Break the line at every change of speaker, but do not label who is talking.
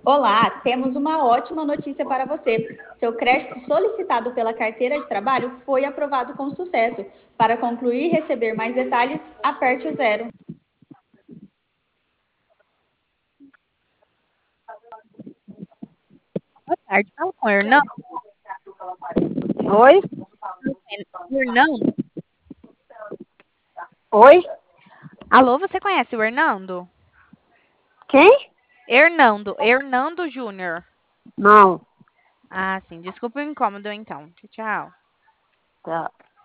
Olá, temos uma ótima notícia para você. Seu crédito solicitado pela carteira de trabalho foi aprovado com sucesso. Para concluir e receber mais detalhes, aperte o zero.
Boa tarde, fala com o Hernando.
Oi?
Hernando?
Oi?
Alô, você conhece o Hernando?
Quem?
Hernando Júnior.
Não.
Ah, sim, desculpa o incômodo então. Tchau.
Tá.